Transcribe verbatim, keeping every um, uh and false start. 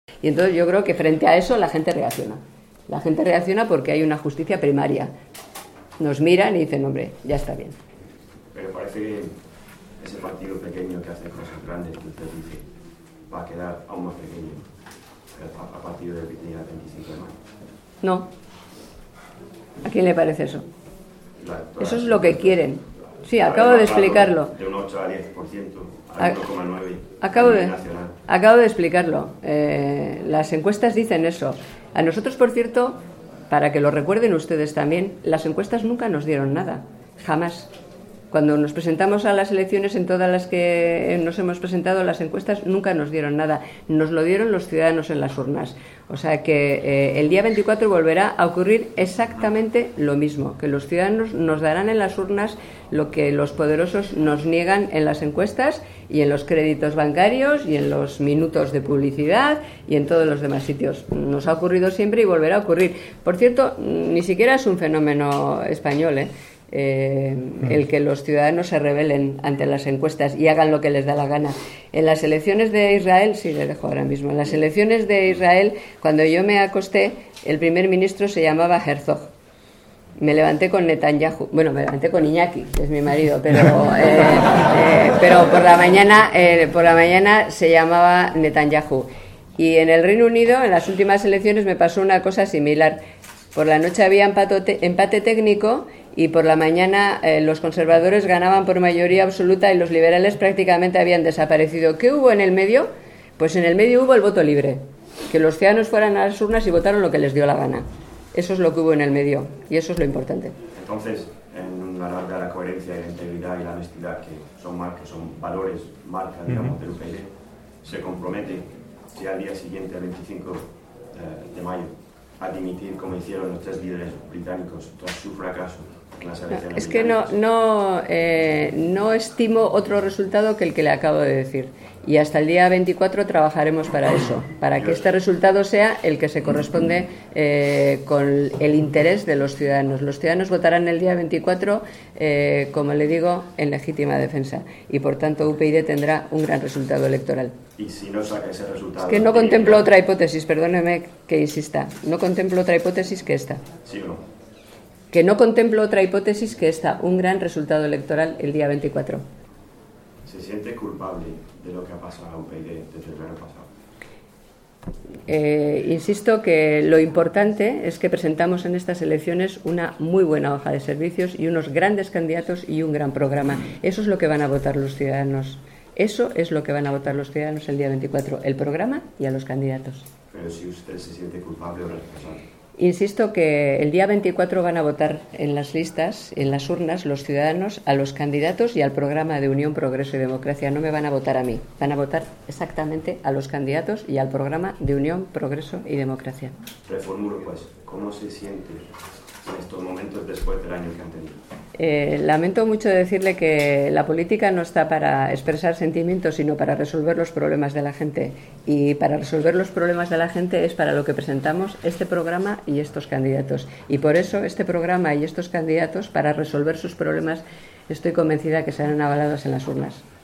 Y entonces yo creo que frente a eso la gente reacciona. La gente reacciona porque hay una justicia primaria. Nos miran y dicen, hombre, ya está bien. Pero parece que ese partido pequeño que hace cosas grandes, que usted dice, va a quedar aún más pequeño a partir del día veinticinco de mayo. No. ¿A quién le parece eso? Eso es lo que quieren. Sí, acabo de explicarlo. De un ocho a diez por ciento a uno coma nueve por ciento. Acabo de, acabo de explicarlo. Eh, las encuestas dicen eso. A nosotros, por cierto, para que lo recuerden ustedes también, las encuestas nunca nos dieron nada. Jamás. Cuando nos presentamos a las elecciones, en todas las que nos hemos presentado, las encuestas nunca nos dieron nada. Nos lo dieron los ciudadanos en las urnas. O sea que eh, el día veinticuatro volverá a ocurrir exactamente lo mismo, que los ciudadanos nos darán en las urnas lo que los poderosos nos niegan en las encuestas y en los créditos bancarios y en los minutos de publicidad y en todos los demás sitios. Nos ha ocurrido siempre y volverá a ocurrir. Por cierto, ni siquiera es un fenómeno español, ¿eh? Eh, el que los ciudadanos se rebelen ante las encuestas y hagan lo que les da la gana. En las elecciones de Israel, sí, le dejo ahora mismo, en las elecciones de Israel, cuando yo me acosté, el primer ministro se llamaba Herzog. Me levanté con Netanyahu, bueno, me levanté con Iñaki, que es mi marido, pero eh, eh, pero por la mañana eh, por la mañana se llamaba Netanyahu. Y en el Reino Unido, en las últimas elecciones, me pasó una cosa similar. Por la noche había empate, empate técnico y por la mañana eh, los conservadores ganaban por mayoría absoluta y los liberales prácticamente habían desaparecido. ¿Qué hubo en el medio? Pues en el medio hubo el voto libre, que los ciudadanos fueran a las urnas y votaron lo que les dio la gana. Eso es lo que hubo en el medio y eso es lo importante. Entonces, en la larga, la coherencia y la integridad y la honestidad, que son marcas, son valores, marcas, digamos, del U P y D, se compromete, si al día siguiente, el veinticinco de mayo, a dimitir como hicieron los tres líderes británicos tras su fracaso en las elecciones. No, es que no, no, eh, no estimo otro resultado que el que le acabo de decir. Y hasta el día veinticuatro trabajaremos para eso, para que este resultado sea el que se corresponde eh, con el interés de los ciudadanos. Los ciudadanos votarán el día veinticuatro, eh, como le digo, en legítima defensa. Y por tanto U P y D tendrá un gran resultado electoral. Y si no saca ese resultado... Es que no contemplo otra hipótesis, perdóneme que insista. No contemplo otra hipótesis que esta. ¿Sí o no? Que no contemplo otra hipótesis que esta, un gran resultado electoral el día veinticuatro. ¿Se siente culpable de lo que ha pasado a U P y D desde el verano pasado? Eh, insisto que lo importante es que presentamos en estas elecciones una muy buena hoja de servicios y unos grandes candidatos y un gran programa. Eso es lo que van a votar los ciudadanos. Eso es lo que van a votar los ciudadanos el día veinticuatro, el programa y a los candidatos. Pero si usted se siente culpable o responsable. Insisto que el día veinticuatro van a votar en las listas, en las urnas, los ciudadanos a los candidatos y al programa de Unión, Progreso y Democracia. No me van a votar a mí, van a votar exactamente a los candidatos y al programa de Unión, Progreso y Democracia. Reformulo pues, ¿cómo se siente en estos momentos después del año que han tenido? Eh, lamento mucho decirle que la política no está para expresar sentimientos, sino para resolver los problemas de la gente. Y para resolver los problemas de la gente es para lo que presentamos este programa y estos candidatos. Y por eso este programa y estos candidatos, para resolver sus problemas, estoy convencida que serán avalados en las urnas.